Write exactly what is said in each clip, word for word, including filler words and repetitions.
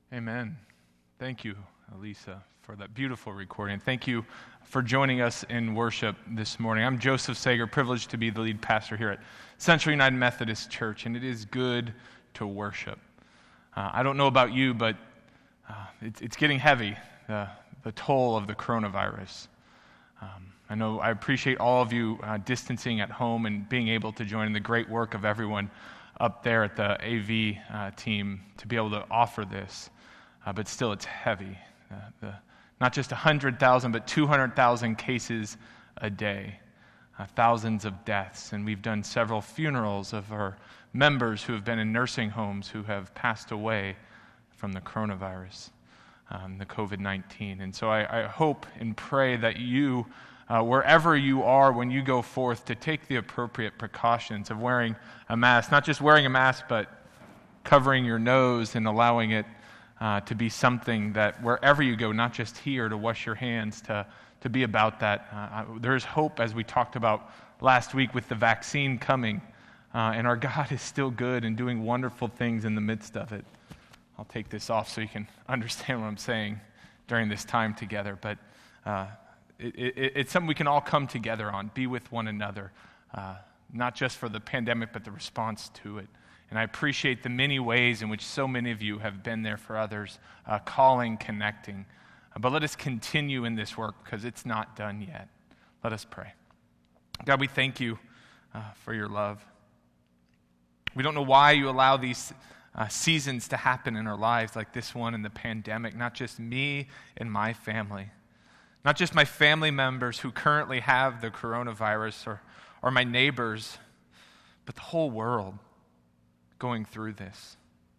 Amen. Thank you, Elisa, for that beautiful recording. Thank you for joining us in worship this morning. I'm Joseph Sager, privileged to be the lead pastor here at Central United Methodist Church, and it is good to worship. Uh, I don't know about you, but uh, it's, it's getting heavy, uh, the toll of the coronavirus. Um, I know I appreciate all of you uh, distancing at home and being able to join in the great work of everyone up there at the A V uh, team to be able to offer this. Uh, but still, it's heavy. Uh, the, not just one hundred thousand, but two hundred thousand cases a day, uh, thousands of deaths. And we've done several funerals of our members who have been in nursing homes who have passed away from the coronavirus, um, the covid nineteen. And so I, I hope and pray that you, uh, wherever you are when you go forth, to take the appropriate precautions of wearing a mask, not just wearing a mask, but covering your nose and allowing it Uh, to be something that wherever you go, not just here, to wash your hands, to, to be about that. Uh, there is hope, as we talked about last week, with the vaccine coming, uh, and our God is still good and doing wonderful things in the midst of it. I'll take this off so you can understand what I'm saying during this time together, but uh, it, it, it's something we can all come together on, be with one another, uh, not just for the pandemic, but the response to it. And I appreciate the many ways in which so many of you have been there for others, uh, calling, connecting. Uh, but let us continue in this work because it's not done yet. Let us pray. God, we thank you uh, for your love. We don't know why you allow these uh, seasons to happen in our lives like this one in the pandemic, not just me and my family, not just my family members who currently have the coronavirus or, or my neighbors, but the whole world going through this.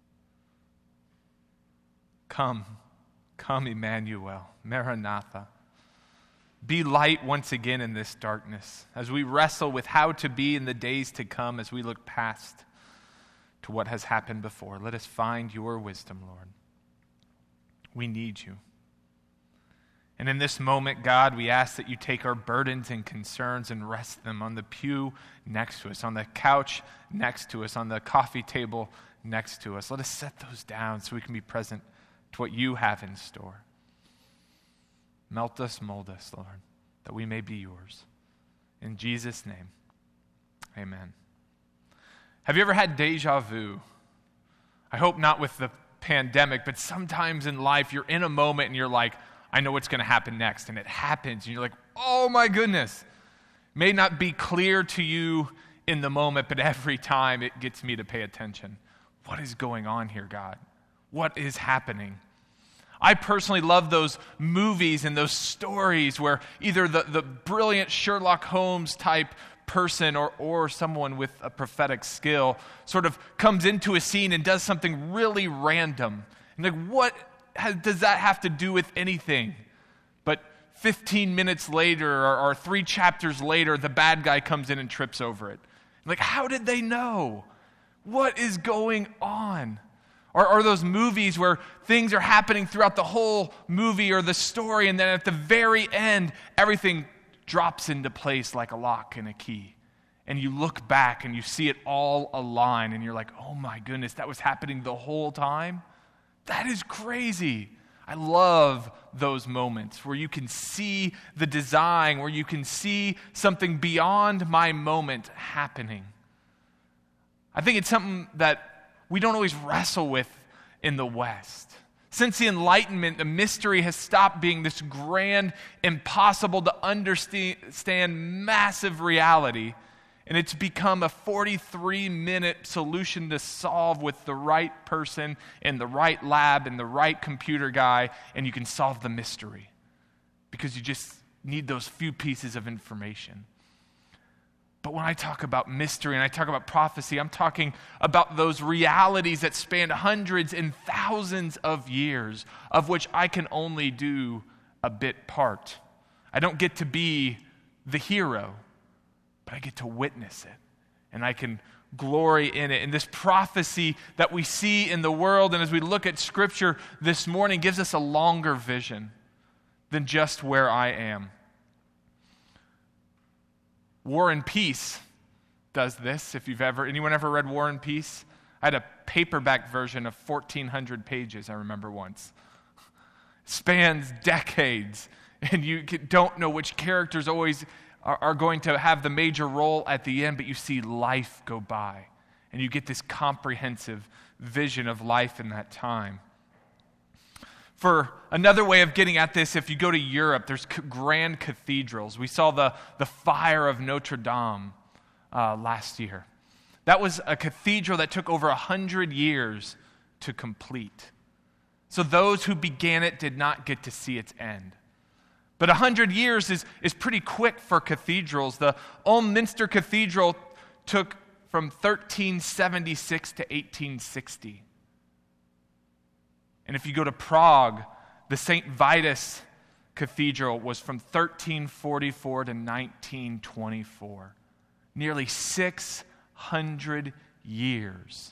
Come, come Emmanuel, Maranatha. Be light once again in this darkness as we wrestle with how to be in the days to come, as we look past to what has happened before. Let us find your wisdom, Lord. We need you. And in this moment, God, we ask that you take our burdens and concerns and rest them on the pew next to us, on the couch next to us, on the coffee table next to us. Let us set those down so we can be present to what you have in store. Melt us, mold us, Lord, that we may be yours. In Jesus' name, amen. Have you ever had deja vu? I hope not with the pandemic, but sometimes in life you're in a moment and you're like, I know what's going to happen next, and it happens, and you're like, oh my goodness. May not be clear to you in the moment, but every time it gets me to pay attention. What is going on here, God? What is happening? I personally love those movies and those stories where either the, the brilliant Sherlock Holmes type person or, or someone with a prophetic skill sort of comes into a scene and does something really random. And like, what Has, does that have to do with anything? But fifteen minutes later or, or three chapters later, the bad guy comes in and trips over it. Like, how did they know? What is going on? Or are those movies where things are happening throughout the whole movie or the story, and then at the very end, everything drops into place like a lock and a key. And you look back and you see it all align, and you're like, oh my goodness, that was happening the whole time? That is crazy. I love those moments where you can see the design, where you can see something beyond my moment happening. I think it's something that we don't always wrestle with in the West. Since the Enlightenment, the mystery has stopped being this grand, impossible to understand, massive reality. And it's become a forty-three minute solution to solve with the right person in the right lab and the right computer guy, and you can solve the mystery because you just need those few pieces of information. But when I talk about mystery and I talk about prophecy, I'm talking about those realities that span hundreds and thousands of years, of which I can only do a bit part. I don't get to be the hero, but I get to witness it, and I can glory in it. And this prophecy that we see in the world, and as we look at Scripture this morning, gives us a longer vision than just where I am. War and Peace does this. If you've ever, anyone ever read War and Peace? I had a paperback version of fourteen hundred pages, I remember once. Spans decades, and you don't know which characters always are, are going to have the major role at the end, but you see life go by, and you get this comprehensive vision of life in that time. For another way of getting at this, if you go to Europe, there's grand cathedrals. We saw the, the fire of Notre Dame uh, last year. That was a cathedral that took over a hundred years to complete. So those who began it did not get to see its end. But a hundred years is, is pretty quick for cathedrals. The Ulm Minster Cathedral took from thirteen seventy-six to eighteen sixty. And if you go to Prague, the Saint Vitus Cathedral was from thirteen forty-four to nineteen twenty-four. Nearly six hundred years.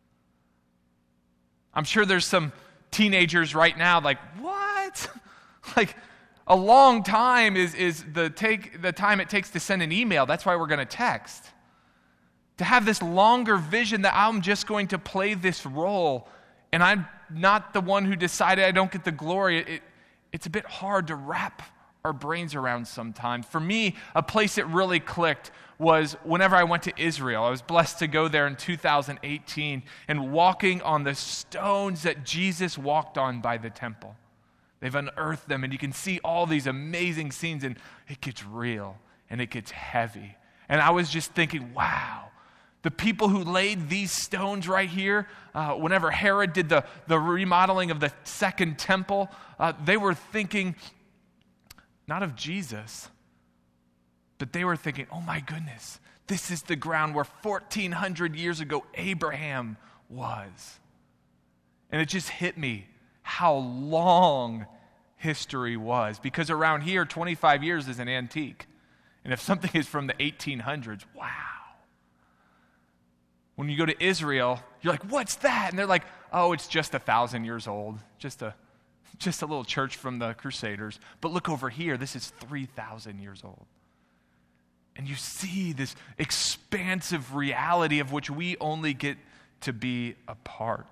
I'm sure there's some teenagers right now like, what? Like, a long time is, is the, take, the time it takes to send an email. That's why we're going to text. To have this longer vision that I'm just going to play this role and I'm not the one who decided I don't get the glory, it, it's a bit hard to wrap our brains around sometimes. For me, a place that really clicked was whenever I went to Israel. I was blessed to go there in two thousand eighteen and walking on the stones that Jesus walked on by the temple. They've unearthed them, and you can see all these amazing scenes, and it gets real, and it gets heavy. And I was just thinking, wow, the people who laid these stones right here, uh, whenever Herod did the, the remodeling of the second temple, uh, they were thinking not of Jesus, but they were thinking, oh my goodness, this is the ground where fourteen hundred years ago Abraham was. And it just hit me how long history was. Because around here, twenty-five years is an antique. And if something is from the eighteen hundreds, wow. When you go to Israel, you're like, what's that? And they're like, oh, it's just a thousand years old. Just a, just a little church from the Crusaders. But look over here, this is three thousand years old. And you see this expansive reality of which we only get to be a part.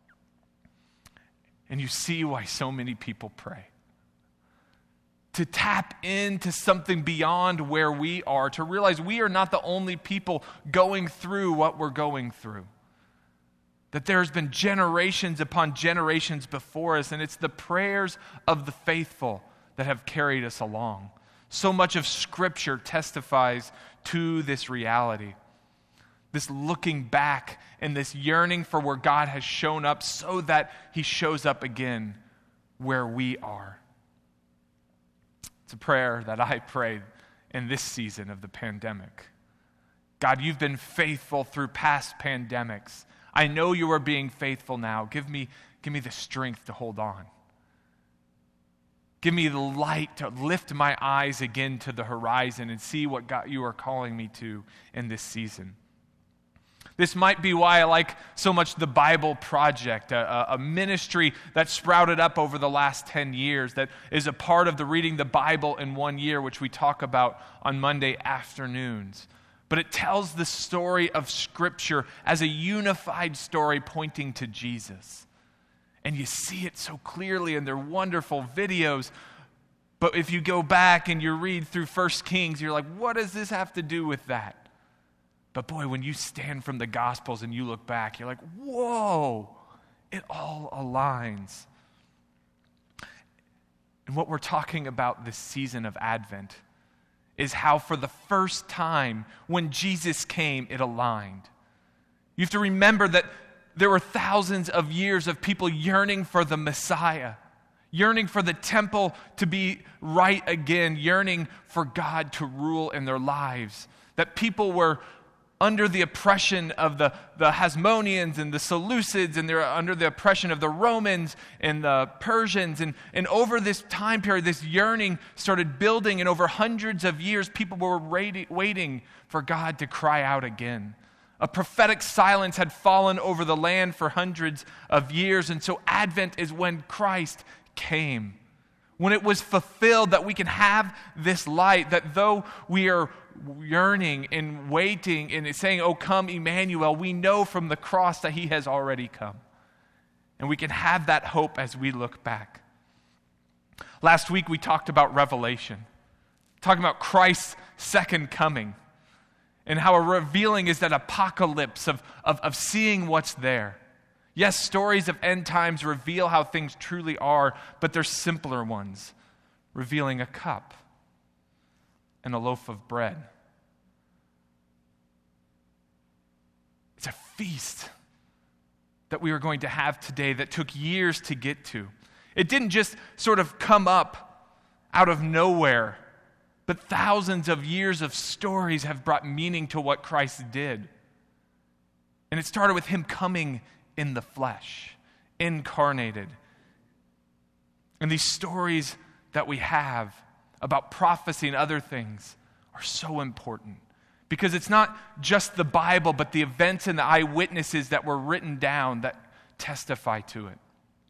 And you see why so many people pray. To tap into something beyond where we are, to realize we are not the only people going through what we're going through. That there's been generations upon generations before us, and it's the prayers of the faithful that have carried us along. So much of Scripture testifies to this reality. This looking back and this yearning for where God has shown up so that He shows up again where we are. It's a prayer that I prayed in this season of the pandemic. God, you've been faithful through past pandemics. I know you are being faithful now. Give me, give me the strength to hold on. Give me the light to lift my eyes again to the horizon and see what God, you are calling me to in this season. This might be why I like so much the Bible Project, a, a ministry that sprouted up over the last ten years that is a part of the Reading the Bible in One Year, which we talk about on Monday afternoons. But it tells the story of Scripture as a unified story pointing to Jesus. And you see it so clearly in their wonderful videos. But if you go back and you read through First Kings, you're like, what does this have to do with that? But boy, when you stand from the Gospels and you look back, you're like, whoa, it all aligns. And what we're talking about this season of Advent is how for the first time when Jesus came, it aligned. You have to remember that there were thousands of years of people yearning for the Messiah, yearning for the temple to be right again, yearning for God to rule in their lives. That people were under the oppression of the, the Hasmoneans and the Seleucids, and they're under the oppression of the Romans and the Persians. And, and over this time period, this yearning started building, and over hundreds of years, people were waiting for God to cry out again. A prophetic silence had fallen over the land for hundreds of years, and so Advent is when Christ came, when it was fulfilled, that we can have this light, that though we are yearning and waiting and saying, "Oh, come Emmanuel," we know from the cross that he has already come. And we can have that hope as we look back. Last week we talked about Revelation, talking about Christ's second coming, and how a revealing is that apocalypse of, of, of seeing what's there. Yes, stories of end times reveal how things truly are, but there's simpler ones, revealing a cup and a loaf of bread. It's a feast that we are going to have today that took years to get to. It didn't just sort of come up out of nowhere, but thousands of years of stories have brought meaning to what Christ did. And it started with him coming in the flesh, incarnated. And these stories that we have about prophecy and other things are so important, because it's not just the Bible, but the events and the eyewitnesses that were written down that testify to it.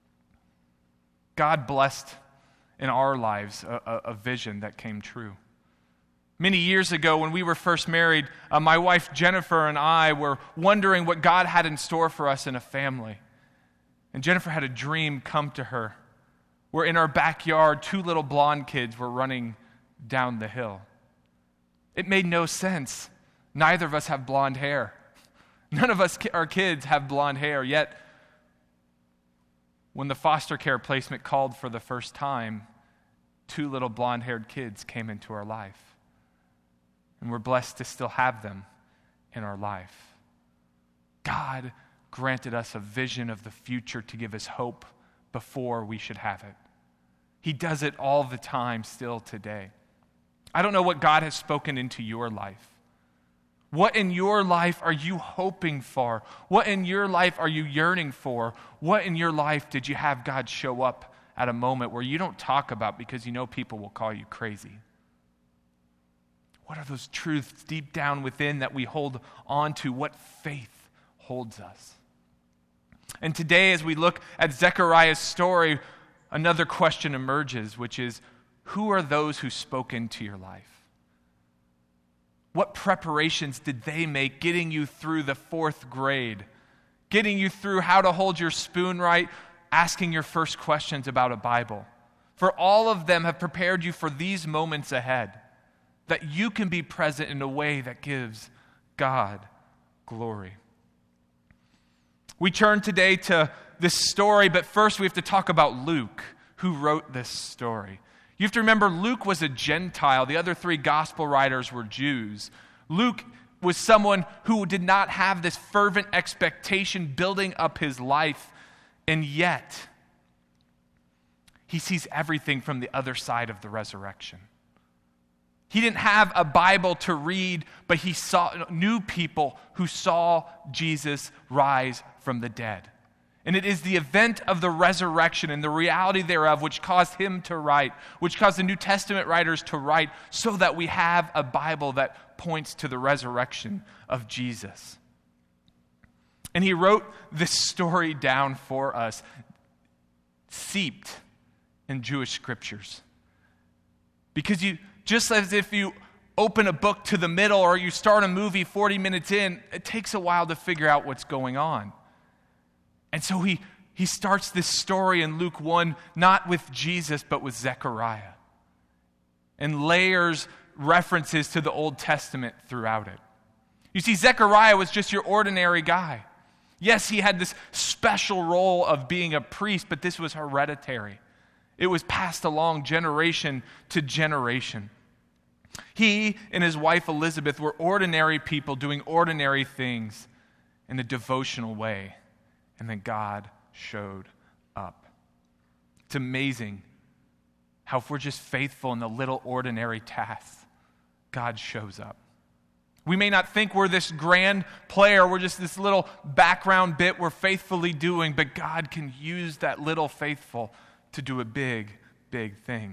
God blessed in our lives a, a, a vision that came true. Many years ago, when we were first married, uh, my wife Jennifer and I were wondering what God had in store for us in a family. And Jennifer had a dream come to her, where in our backyard, two little blonde kids were running down the hill. It made no sense. Neither of us have blonde hair. None of us, our kids, have blonde hair. Yet, when the foster care placement called for the first time, two little blonde-haired kids came into our life. And we're blessed to still have them in our life. God granted us a vision of the future to give us hope before we should have it. He does it all the time still today. I don't know what God has spoken into your life. What in your life are you hoping for? What in your life are you yearning for? What in your life did you have God show up at a moment where you don't talk about because you know people will call you crazy? What are those truths deep down within that we hold on to? What faith holds us? And today, as we look at Zechariah's story, another question emerges, which is, who are those who spoke into your life? What preparations did they make getting you through the fourth grade, getting you through how to hold your spoon right, asking your first questions about a Bible? For all of them have prepared you for these moments ahead, that you can be present in a way that gives God glory. We turn today to this story, but first we have to talk about Luke, who wrote this story. You have to remember, Luke was a Gentile. The other three gospel writers were Jews. Luke was someone who did not have this fervent expectation building up his life, and yet he sees everything from the other side of the resurrection. He didn't have a Bible to read, but he saw knew people who saw Jesus rise from the dead. And it is the event of the resurrection and the reality thereof which caused him to write, which caused the New Testament writers to write, so that we have a Bible that points to the resurrection of Jesus. And he wrote this story down for us, seeped in Jewish scriptures. Because you, just as if you open a book to the middle or you start a movie forty minutes in, it takes a while to figure out what's going on. And so he, he starts this story in Luke one, not with Jesus, but with Zechariah, and layers references to the Old Testament throughout it. You see, Zechariah was just your ordinary guy. Yes, he had this special role of being a priest, but this was hereditary. It was passed along generation to generation. He and his wife Elizabeth were ordinary people doing ordinary things in a devotional way. And then God showed up. It's amazing how if we're just faithful in the little ordinary tasks, God shows up. We may not think we're this grand player, we're just this little background bit we're faithfully doing, but God can use that little faithful to do a big, big thing.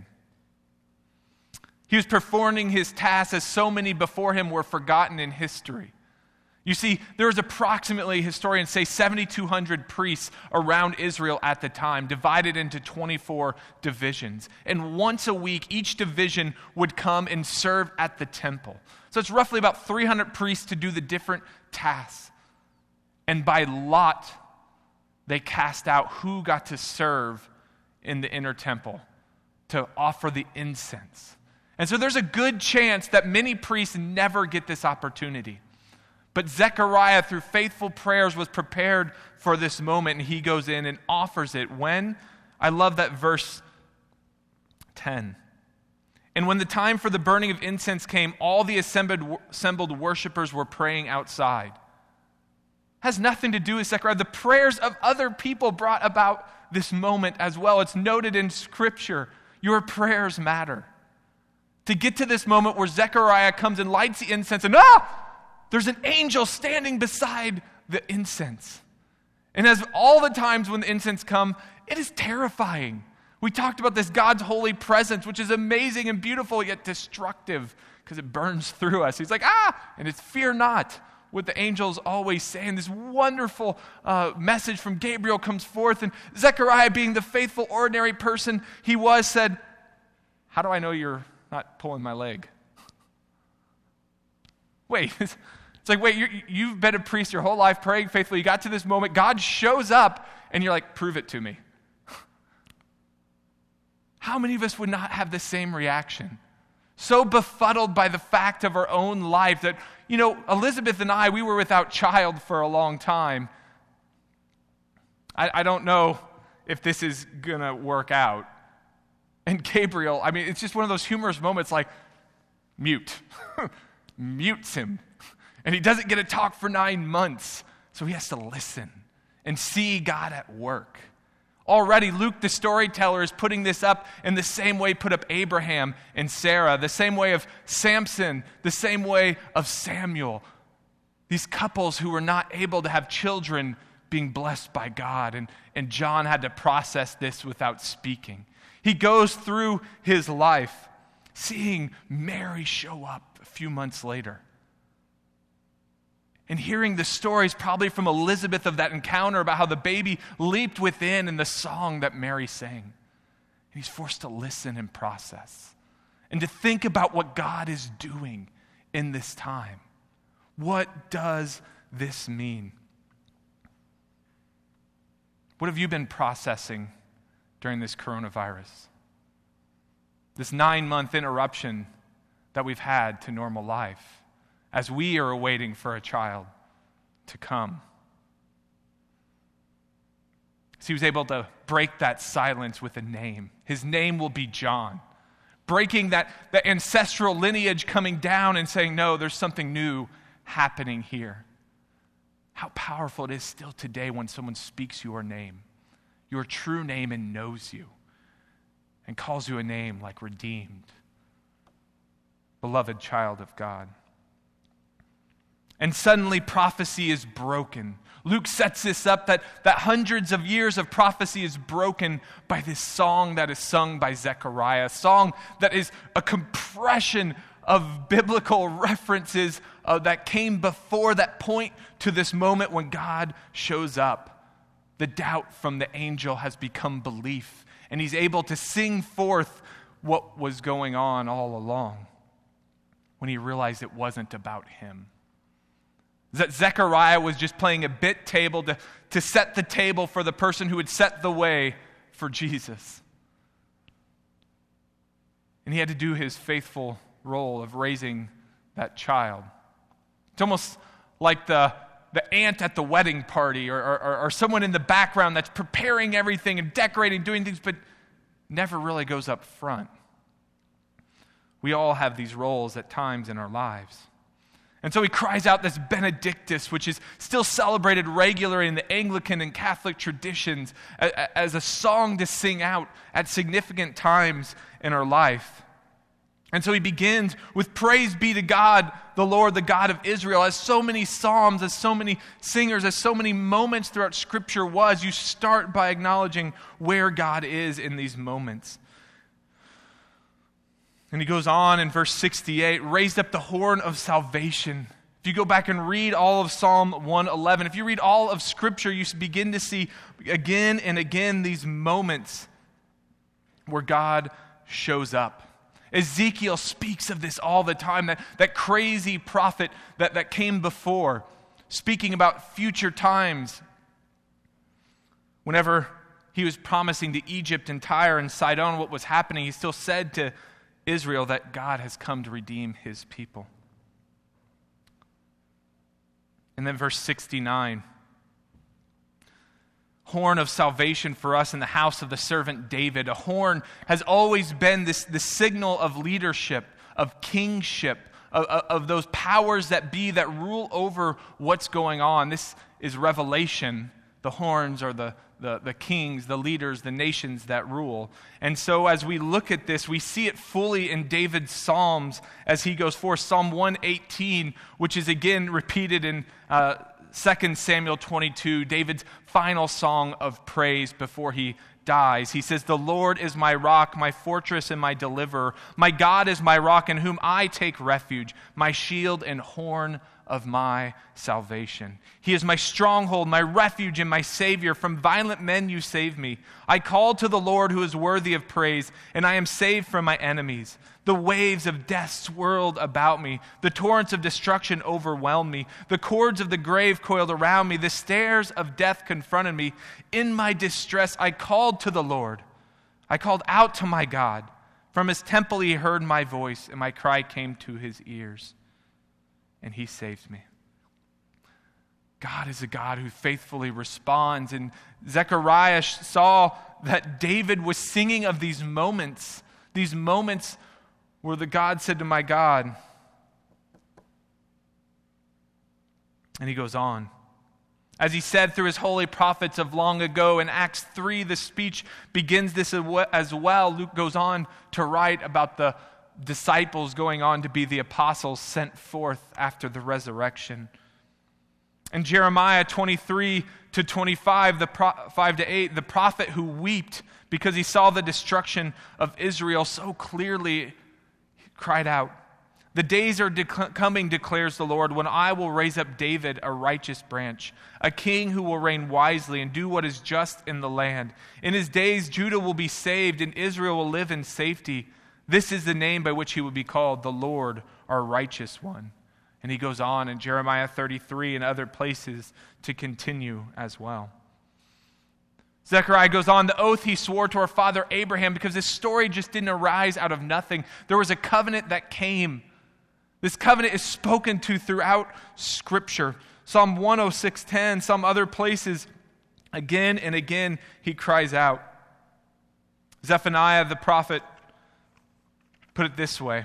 He was performing his tasks as so many before him were forgotten in history. You see, there was approximately, historians say, seven thousand two hundred priests around Israel at the time, divided into twenty-four divisions. And once a week, each division would come and serve at the temple. So it's roughly about three hundred priests to do the different tasks. And by lot, they cast out who got to serve in the inner temple to offer the incense. And so there's a good chance that many priests never get this opportunity. But Zechariah, through faithful prayers, was prepared for this moment, and he goes in and offers it. When? I love that verse ten. And when the time for the burning of incense came, all the assembled, assembled worshipers were praying outside. Has nothing to do with Zechariah. The prayers of other people brought about this moment as well. It's noted in Scripture. Your prayers matter. To get to this moment where Zechariah comes and lights the incense, and ah! There's an angel standing beside the incense. And as all the times when the incense come, it is terrifying. We talked about this God's holy presence, which is amazing and beautiful, yet destructive, because it burns through us. He's like, ah! And it's fear not, what the angels always say. And this wonderful uh, message from Gabriel comes forth. And Zechariah, being the faithful, ordinary person he was, said, how do I know you're not pulling my leg? Wait, it's like, wait, you're, you've been a priest your whole life, praying faithfully. You got to this moment. God shows up, and you're like, prove it to me. How many of us would not have the same reaction? So befuddled by the fact of our own life that, you know, Elizabeth and I, we were without child for a long time. I, I don't know if this is going to work out. And Gabriel, I mean, it's just one of those humorous moments like, mute. Mutes him. And he doesn't get to talk for nine months. So he has to listen and see God at work. Already, Luke the storyteller is putting this up in the same way put up Abraham and Sarah, the same way of Samson, the same way of Samuel. These couples who were not able to have children being blessed by God. And, and John had to process this without speaking. He goes through his life seeing Mary show up a few months later. And hearing the stories probably from Elizabeth of that encounter about how the baby leaped within and the song that Mary sang. And he's forced to listen and process. And to think about what God is doing in this time. What does this mean? What have you been processing during this coronavirus? This nine-month interruption that we've had to normal life as we are awaiting for a child to come. So he was able to break that silence with a name. His name will be John. Breaking that, that ancestral lineage coming down and saying, no, there's something new happening here. How powerful it is still today when someone speaks your name, your true name, and knows you and calls you a name like redeemed, beloved child of God. And suddenly prophecy is broken. Luke sets this up that, that hundreds of years of prophecy is broken by this song that is sung by Zechariah, a song that is a compression of biblical references uh, that came before that point to this moment when God shows up. The doubt from the angel has become belief, and he's able to sing forth what was going on all along when he realized it wasn't about him. That Zechariah was just playing a bit table to, to set the table for the person who would set the way for Jesus. And he had to do his faithful role of raising that child. It's almost like the, the aunt at the wedding party or, or, or someone in the background that's preparing everything and decorating, doing things, but never really goes up front. We all have these roles at times in our lives. And so he cries out this Benedictus, which is still celebrated regularly in the Anglican and Catholic traditions as a song to sing out at significant times in our life. And so he begins with praise be to God, the Lord, the God of Israel. As so many psalms, as so many singers, as so many moments throughout Scripture was, you start by acknowledging where God is in these moments. And he goes on in verse sixty-eight, raised up the horn of salvation. If If you go back and read all of Psalm one eleven, if you read all of Scripture, you begin to see again and again these moments where God shows up. Ezekiel speaks of this all the time, that, that crazy prophet that, that came before, speaking about future times. Whenever he was promising to Egypt and Tyre and Sidon what was happening, he still said to Israel that God has come to redeem his people. And then verse sixty-nine, horn of salvation for us in the house of the servant David. A horn has always been this, this signal of leadership, of kingship, of, of those powers that be that rule over what's going on. This is revelation. The horns are the, the, the kings, the leaders, the nations that rule. And so as we look at this, we see it fully in David's Psalms as he goes forth. Psalm one eighteen, which is again repeated in uh, Second Samuel twenty-two, David's final song of praise before he dies. He says, "The Lord is my rock, my fortress and my deliverer. My God is my rock in whom I take refuge, my shield and horn of my salvation. He is my stronghold, my refuge and my Savior. From violent men you save me. I called to the Lord who is worthy of praise, and I am saved from my enemies. The waves of death swirled about me. The torrents of destruction overwhelmed me. The cords of the grave coiled around me. The snares of death confronted me. In my distress I called to the Lord. I called out to my God. From his temple he heard my voice, and my cry came to his ears, and he saved me." God is a God who faithfully responds. And Zechariah saw that David was singing of these moments, these moments where the God said to my God. And he goes on. As he said through his holy prophets of long ago, in Acts three, the speech begins this as well. Luke goes on to write about the disciples going on to be the apostles sent forth after the resurrection. In Jeremiah twenty-three to twenty-five, the pro- five to eight, the prophet who wept because he saw the destruction of Israel so clearly cried out, "The days are dec- coming, declares the Lord, when I will raise up David, a righteous branch, a king who will reign wisely and do what is just in the land. In his days Judah will be saved and Israel will live in safety. This is the name by which he will be called, the Lord, our righteous one." And he goes on in Jeremiah thirty-three and other places to continue as well. Zechariah goes on, the oath he swore to our father Abraham, because this story just didn't arise out of nothing. There was a covenant that came. This covenant is spoken to throughout Scripture. Psalm one oh six ten, some other places, again and again he cries out. Zephaniah the prophet put it this way: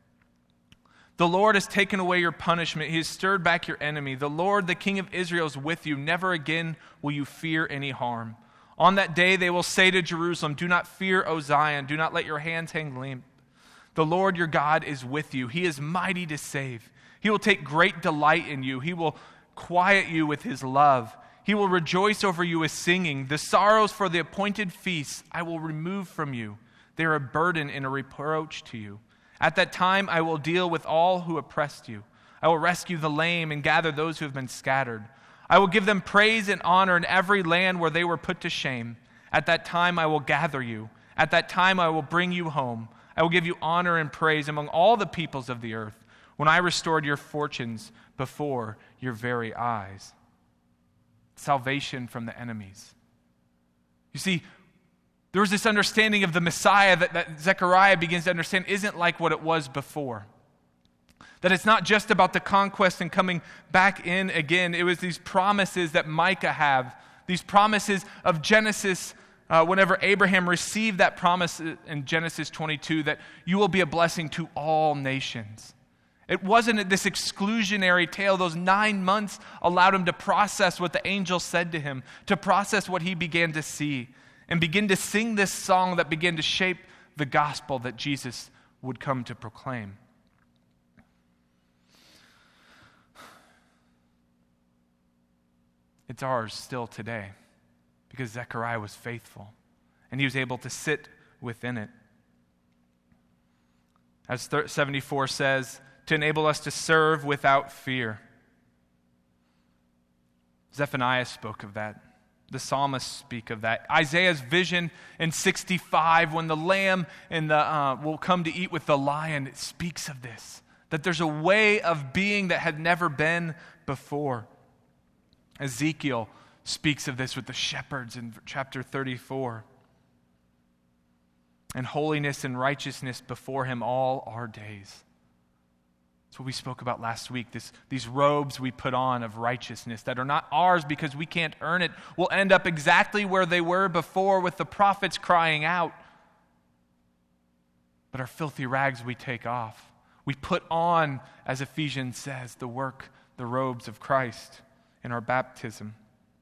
"The Lord has taken away your punishment. He has stirred back your enemy. The Lord, the King of Israel, is with you. Never again will you fear any harm. On that day they will say to Jerusalem, 'Do not fear, O Zion. Do not let your hands hang limp. The Lord your God is with you. He is mighty to save. He will take great delight in you. He will quiet you with his love. He will rejoice over you with singing. The sorrows for the appointed feasts I will remove from you. They are a burden and a reproach to you. At that time I will deal with all who oppressed you. I will rescue the lame and gather those who have been scattered. I will give them praise and honor in every land where they were put to shame. At that time I will gather you. At that time I will bring you home. I will give you honor and praise among all the peoples of the earth, when I restored your fortunes before your very eyes." Salvation from the enemies. You see, there was this understanding of the Messiah that, that Zechariah begins to understand isn't like what it was before. That it's not just about the conquest and coming back in again. It was these promises that Micah have, these promises of Genesis, uh, whenever Abraham received that promise in Genesis twenty-two, that you will be a blessing to all nations. It wasn't this exclusionary tale. Those nine months allowed him to process what the angel said to him, to process what he began to see, and begin to sing this song that began to shape the gospel that Jesus would come to proclaim. It's ours still today because Zechariah was faithful and he was able to sit within it. As seventy-four says, to enable us to serve without fear. Zephaniah spoke of that. The psalmists speak of that. Isaiah's vision in sixty-five, when the lamb and the, uh, will come to eat with the lion, it speaks of this, that there's a way of being that had never been before. Ezekiel speaks of this with the shepherds in chapter thirty-four. And holiness and righteousness before him all our days. That's what we spoke about last week. This, these robes we put on of righteousness that are not ours because we can't earn it will end up exactly where they were before, with the prophets crying out. But our filthy rags we take off. We put on, as Ephesians says, the work, the robes of Christ in our baptism.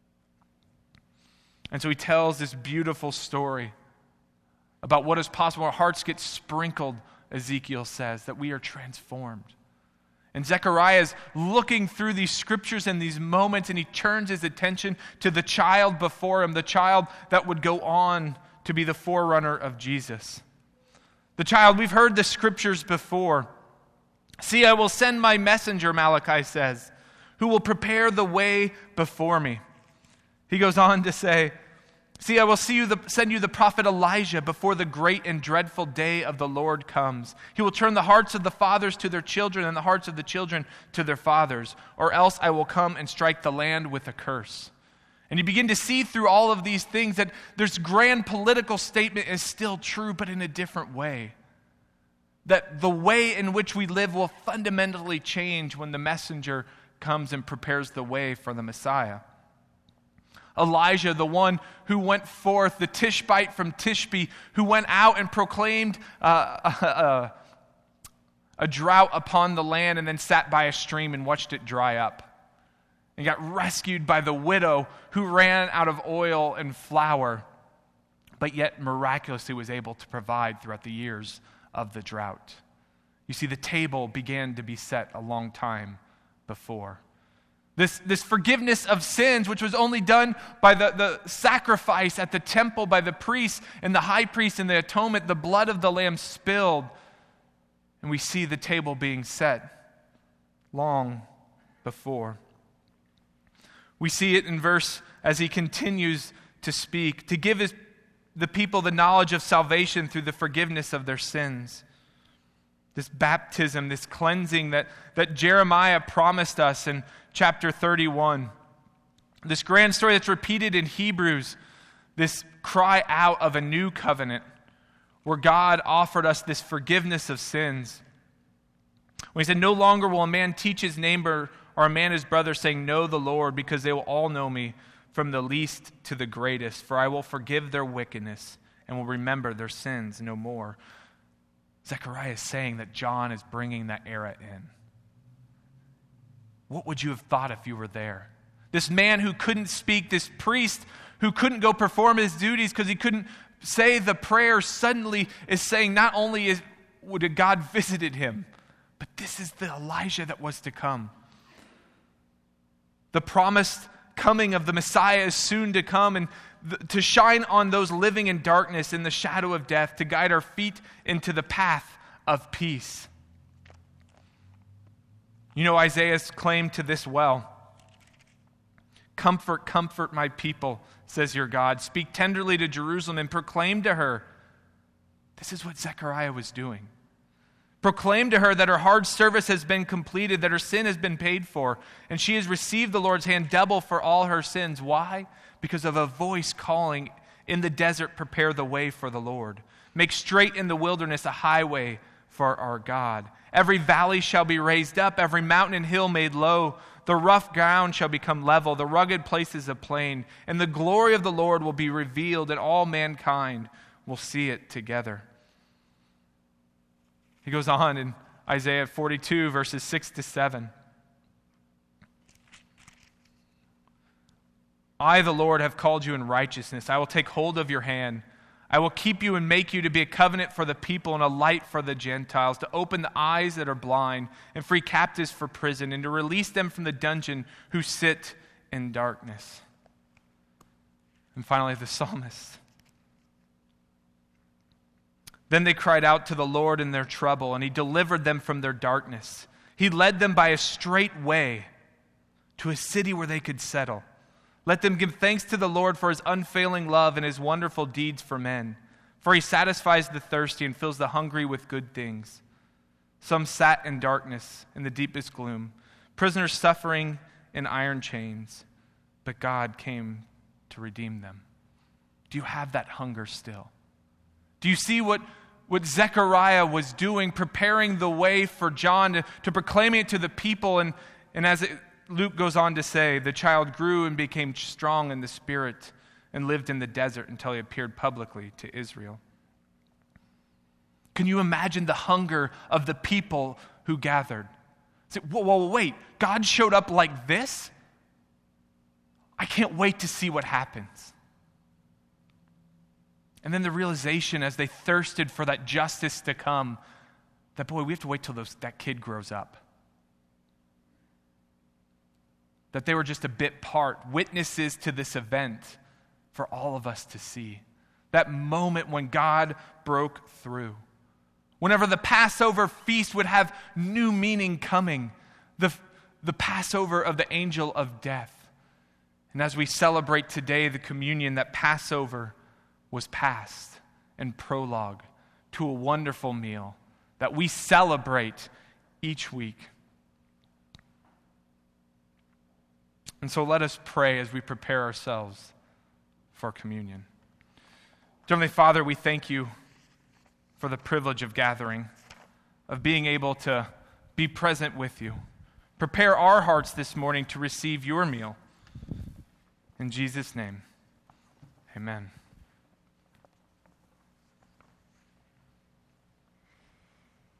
And so he tells this beautiful story about what is possible. Our hearts get sprinkled, Ezekiel says, that we are transformed. And Zechariah is looking through these scriptures and these moments, and he turns his attention to the child before him, the child that would go on to be the forerunner of Jesus. The child, we've heard the scriptures before. See, I will send my messenger, Malachi says, who will prepare the way before me. He goes on to say, see, I will see you the, send you the prophet Elijah before the great and dreadful day of the Lord comes. He will turn the hearts of the fathers to their children and the hearts of the children to their fathers, or else I will come and strike the land with a curse. And you begin to see through all of these things that this grand political statement is still true, but in a different way. That the way in which we live will fundamentally change when the messenger comes and prepares the way for the Messiah. Elijah, the one who went forth, the Tishbite from Tishbe, who went out and proclaimed uh, a, a, a drought upon the land and then sat by a stream and watched it dry up. And got rescued by the widow who ran out of oil and flour, but yet miraculously was able to provide throughout the years of the drought. You see, the table began to be set a long time before. This, this forgiveness of sins, which was only done by the, the sacrifice at the temple by the priests and the high priest and the atonement, the blood of the lamb spilled. And we see the table being set long before. We see it in verse as he continues to speak, to give his, the people the knowledge of salvation through the forgiveness of their sins. This baptism, this cleansing that, that Jeremiah promised us in chapter thirty-one. This grand story that's repeated in Hebrews, this cry out of a new covenant where God offered us this forgiveness of sins. When he said, no longer will a man teach his neighbor or a man his brother, saying, know the Lord, because they will all know me, from the least to the greatest. For I will forgive their wickedness and will remember their sins no more. Zechariah is saying that John is bringing that era in. What would you have thought if you were there? This man who couldn't speak, this priest who couldn't go perform his duties because he couldn't say the prayer, suddenly is saying not only is, would God visited him, but this is the Elijah that was to come. The promised coming of the Messiah is soon to come, and th- to shine on those living in darkness, in the shadow of death, to guide our feet into the path of peace. You know, Isaiah's claim to this well. Comfort, comfort my people, says your God. Speak tenderly to Jerusalem and proclaim to her. This is what Zechariah was doing. Proclaim to her that her hard service has been completed, that her sin has been paid for, and she has received the Lord's hand double for all her sins. Why? Because of a voice calling in the desert, prepare the way for the Lord. Make straight in the wilderness a highway for our God. Every valley shall be raised up, every mountain and hill made low. The rough ground shall become level, the rugged places a plain, and the glory of the Lord will be revealed, and all mankind will see it together. He goes on in Isaiah forty-two, verses six to seven. I, the Lord, have called you in righteousness. I will take hold of your hand. I will keep you and make you to be a covenant for the people and a light for the Gentiles, to open the eyes that are blind and free captives for prison, and to release them from the dungeon who sit in darkness. And finally, the psalmist. Then they cried out to the Lord in their trouble, and he delivered them from their darkness. He led them by a straight way to a city where they could settle. Let them give thanks to the Lord for his unfailing love and his wonderful deeds for men. For he satisfies the thirsty and fills the hungry with good things. Some sat in darkness, in the deepest gloom, prisoners suffering in iron chains, but God came to redeem them. Do you have that hunger still? Do you see what, what Zechariah was doing, preparing the way for John to, to proclaim it to the people? And, and as it, Luke goes on to say, the child grew and became strong in the spirit and lived in the desert until he appeared publicly to Israel. Can you imagine the hunger of the people who gathered? Say, whoa, whoa, wait, God showed up like this? I can't wait to see what happens. And then the realization as they thirsted for that justice to come, that boy, we have to wait till those, that kid grows up. That they were just a bit part, witnesses to this event for all of us to see. That moment when God broke through. Whenever the Passover feast would have new meaning coming, the, the Passover of the angel of death. And as we celebrate today the communion, that Passover was past and prologue to a wonderful meal that we celebrate each week. And so let us pray as we prepare ourselves for communion. Heavenly Father, we thank you for the privilege of gathering, of being able to be present with you. Prepare our hearts this morning to receive your meal. In Jesus' name, amen.